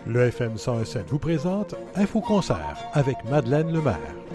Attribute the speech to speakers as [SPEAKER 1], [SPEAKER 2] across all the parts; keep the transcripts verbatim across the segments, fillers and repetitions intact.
[SPEAKER 1] Le F M cent un virgule sept vous présente Info-Concert avec Madeleine Lemaire.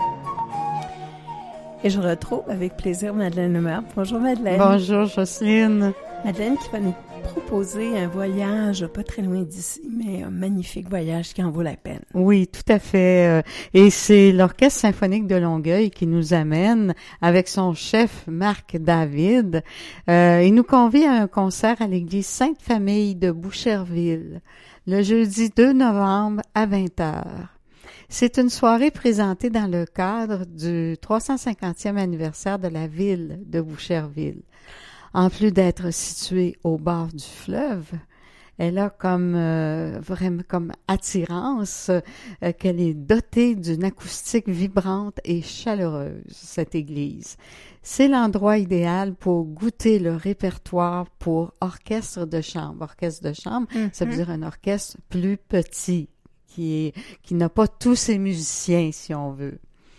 [SPEAKER 2] Et je retrouve avec plaisir Madeleine Lemaire. Bonjour Madeleine.
[SPEAKER 3] Bonjour Jocelyne.
[SPEAKER 2] Madeleine qui va nous proposer un voyage pas très loin d'ici, mais un magnifique voyage qui en vaut la peine.
[SPEAKER 3] Oui, tout à fait. Et c'est l'Orchestre symphonique de Longueuil qui nous amène avec son chef Marc David. Euh, il nous convie à un concert à l'église Sainte-Famille de Boucherville le jeudi deux novembre à vingt heures. C'est une soirée présentée dans le cadre du trois cent cinquantième anniversaire de la ville de Boucherville. En plus d'être située au bord du fleuve, elle a comme euh, vraiment comme attirance euh, qu'elle est dotée d'une acoustique vibrante et chaleureuse, cette église. C'est l'endroit idéal pour goûter le répertoire pour orchestre de chambre. Orchestre de chambre, mm-hmm. ça veut dire un orchestre plus petit, qui est qui n'a pas tous ses musiciens, si on veut.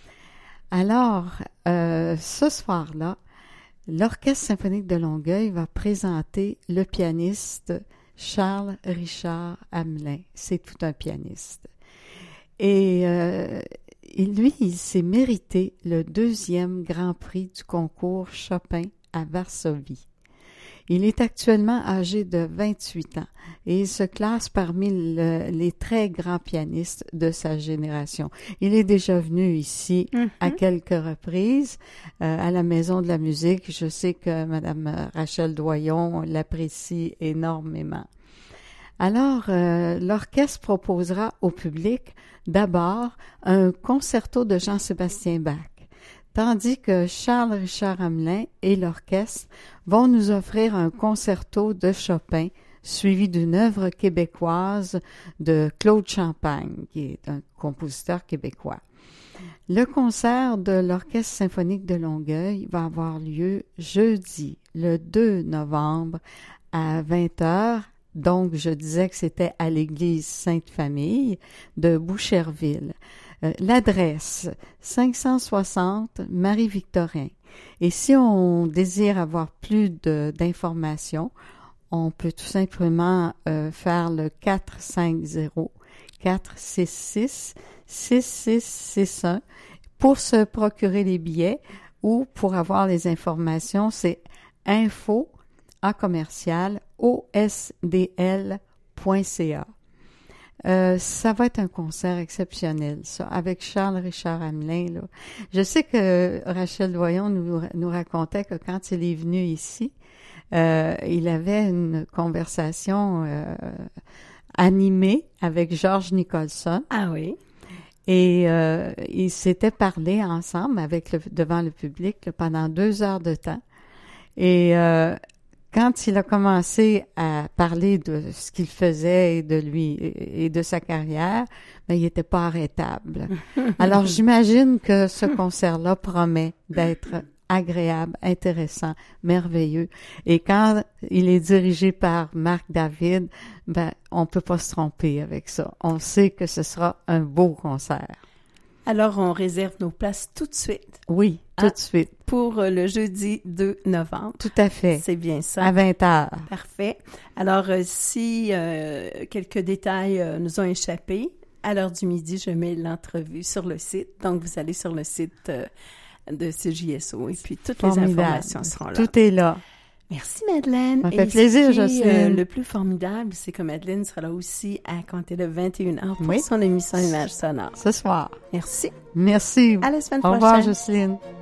[SPEAKER 3] Alors, euh, ce soir-là, l'Orchestre symphonique de Longueuil va présenter le pianiste Charles Richard Hamelin. C'est tout un pianiste. Et, euh, et lui, il s'est mérité le deuxième Grand Prix du concours Chopin à Varsovie. Il est actuellement âgé de vingt-huit ans et il se classe parmi le, les très grands pianistes de sa génération. Il est déjà venu ici mm-hmm. à quelques reprises euh, à la Maison de la musique. Je sais que Mme Rachel Doyon l'apprécie énormément. Alors, euh, l'orchestre proposera au public d'abord un concerto de Jean-Sébastien Bach, tandis que Charles Richard Hamelin et l'orchestre vont nous offrir un concerto de Chopin, suivi d'une œuvre québécoise de Claude Champagne, qui est un compositeur québécois. Le concert de l'Orchestre symphonique de Longueuil va avoir lieu jeudi, le deux novembre, à vingt heures. Donc, je disais que c'était à l'église Sainte-Famille de Boucherville. Euh, l'adresse, cinq cent soixante Marie-Victorin. Et si on désire avoir plus de, d'informations, on peut tout simplement euh, faire le quatre cinq zéro, quatre six six, six six six un pour se procurer les billets ou pour avoir les informations, c'est info en commercial o s d l point c a. Euh, ça va être un concert exceptionnel, ça, avec Charles Richard Hamelin, là. Je sais que Rachel Doyon nous, nous racontait que quand il est venu ici, euh, il avait une conversation euh, animée avec George Nicholson.
[SPEAKER 2] Ah oui.
[SPEAKER 3] Et euh, ils s'étaient parlé ensemble avec le, devant le public là, pendant deux heures de temps. Et euh, quand il a commencé à parler de ce qu'il faisait et de lui et de sa carrière, ben, il n'était pas arrêtable. Alors, j'imagine que ce concert-là promet d'être agréable, intéressant, merveilleux. Et quand il est dirigé par Marc David, ben, on peut pas se tromper avec ça. On sait que ce sera un beau concert.
[SPEAKER 2] Alors, on réserve nos places tout de suite.
[SPEAKER 3] Oui, tout ah, de suite.
[SPEAKER 2] Pour le jeudi deux novembre.
[SPEAKER 3] Tout à fait.
[SPEAKER 2] C'est bien ça.
[SPEAKER 3] À vingt heures.
[SPEAKER 2] Parfait. Alors, euh, si euh, quelques détails euh, nous ont échappé, à l'heure du midi, je mets l'entrevue sur le site. Donc, vous allez sur le site euh, de C J S O et puis toutes Formidable. Les informations seront là.
[SPEAKER 3] Tout est là.
[SPEAKER 2] Merci Madeleine.
[SPEAKER 3] Ça me fait
[SPEAKER 2] et
[SPEAKER 3] plaisir,
[SPEAKER 2] ce qui,
[SPEAKER 3] Jocelyne.
[SPEAKER 2] Euh, le plus formidable, c'est que Madeleine sera là aussi à compter de vingt et une heures pour
[SPEAKER 3] oui.
[SPEAKER 2] son émission Images sonores.
[SPEAKER 3] Ce soir.
[SPEAKER 2] Merci.
[SPEAKER 3] Merci.
[SPEAKER 2] À la semaine
[SPEAKER 3] Au
[SPEAKER 2] prochaine.
[SPEAKER 3] revoir, Jocelyne.